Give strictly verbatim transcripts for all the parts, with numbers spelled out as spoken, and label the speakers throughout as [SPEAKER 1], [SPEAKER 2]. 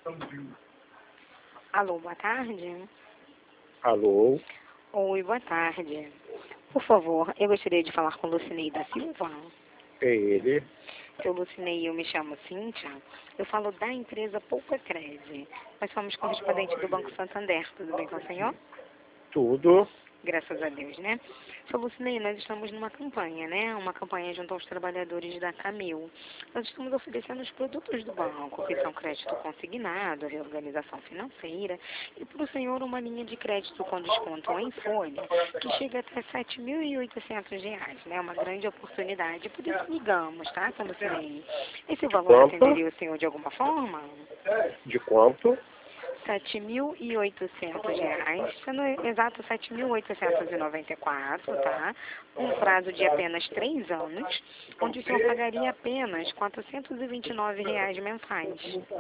[SPEAKER 1] Alô, boa tarde.
[SPEAKER 2] Alô?
[SPEAKER 1] Oi, boa tarde. Por favor, eu gostaria de falar com Lucinei da Silva.
[SPEAKER 2] É ele?
[SPEAKER 1] Eu, Lucinei, eu me chamo Cíntia. Eu falo da empresa Poupa Cred. Nós somos correspondentes do Banco Santander. Tudo bem com o senhor?
[SPEAKER 2] Tudo?
[SPEAKER 1] Graças a Deus, né? Seu Lucinei, nós estamos numa campanha, né? Uma campanha junto aos trabalhadores da Camil. Nós estamos oferecendo os produtos do banco, que são crédito consignado, reorganização financeira, e para o senhor uma linha de crédito com desconto em folha, que chega até sete mil e oitocentos reais, né? Uma grande oportunidade. Por isso ligamos, tá, seu Lucinei? Esse valor
[SPEAKER 2] Quanto?
[SPEAKER 1] atenderia o senhor de alguma forma?
[SPEAKER 2] De quanto?
[SPEAKER 1] sete mil e oitocentos reais, sendo exato sete mil oitocentos e noventa e quatro, tá? Um prazo de apenas três anos, onde o senhor pagaria apenas quatrocentos e vinte e nove reais mensais.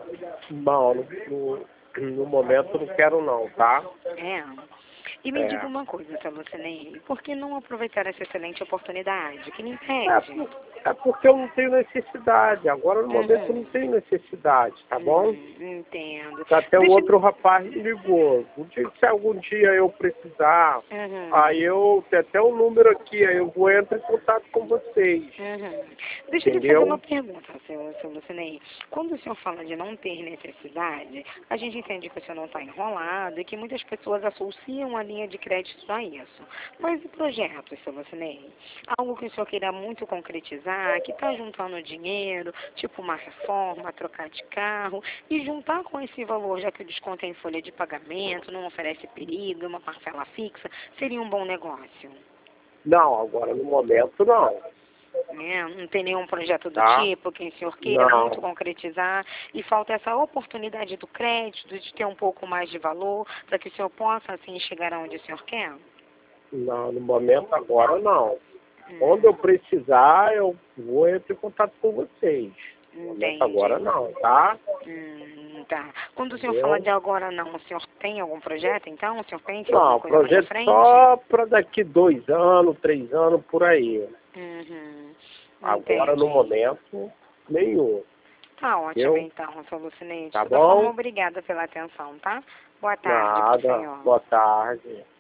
[SPEAKER 2] Não, no, no momento não quero não, tá?
[SPEAKER 1] É. E me diga
[SPEAKER 2] É.
[SPEAKER 1] uma coisa, seu Lucinei, por que não aproveitar essa excelente oportunidade? Que lhe
[SPEAKER 2] É,
[SPEAKER 1] impede?
[SPEAKER 2] por- é porque eu não tenho necessidade. Agora no momento eu não
[SPEAKER 1] Uhum.
[SPEAKER 2] tenho necessidade, tá bom?
[SPEAKER 1] Hum, entendo.
[SPEAKER 2] Até o
[SPEAKER 1] Deixa...
[SPEAKER 2] outro rapaz me ligou. Um dia, se algum dia eu precisar,
[SPEAKER 1] Uhum.
[SPEAKER 2] aí eu tenho até o número aqui, aí eu vou entrar em contato com vocês.
[SPEAKER 1] Uhum. Deixa eu lhe fazer uma
[SPEAKER 2] Entendeu?
[SPEAKER 1] pergunta, seu, seu Lucinei. Quando o senhor fala de não ter necessidade, a gente entende que o senhor não está enrolado e que muitas pessoas associam a linha de crédito a isso. Mas e projetos, seu Lucinei? Algo que o senhor queira muito concretizar, que está juntando dinheiro, tipo uma reforma, trocar de carro, e juntar com esse valor, já que o desconto é em folha de pagamento, não oferece perigo, uma parcela fixa, seria um bom negócio.
[SPEAKER 2] Não, agora no momento não,
[SPEAKER 1] Né? Não tem nenhum projeto do
[SPEAKER 2] tá?
[SPEAKER 1] tipo que o senhor queira muito
[SPEAKER 2] Não,
[SPEAKER 1] concretizar e falta essa oportunidade do crédito, de ter um pouco mais de valor, para que o senhor possa, assim, chegar aonde o senhor quer?
[SPEAKER 2] não, no momento agora não. Quando eu
[SPEAKER 1] Hum,
[SPEAKER 2] precisar, eu vou entrar em contato com vocês. No momento agora
[SPEAKER 1] entendi.
[SPEAKER 2] não, tá?
[SPEAKER 1] Hum, tá. Quando o senhor fala
[SPEAKER 2] Entendeu?
[SPEAKER 1] de agora não, o senhor tem algum projeto, então? O senhor pensa em alguma
[SPEAKER 2] Não,
[SPEAKER 1] coisa mais à
[SPEAKER 2] projeto
[SPEAKER 1] frente?
[SPEAKER 2] só para daqui dois anos, três anos, por aí.
[SPEAKER 1] Uhum,
[SPEAKER 2] Agora, no
[SPEAKER 1] entendi.
[SPEAKER 2] momento, nenhum.
[SPEAKER 1] Tá ótimo,
[SPEAKER 2] Entendeu?
[SPEAKER 1] então, seu Lucinei. De
[SPEAKER 2] Tá
[SPEAKER 1] toda forma,
[SPEAKER 2] bom?
[SPEAKER 1] obrigada pela atenção, tá? Boa tarde pro
[SPEAKER 2] Nada.
[SPEAKER 1] senhor.
[SPEAKER 2] Boa tarde.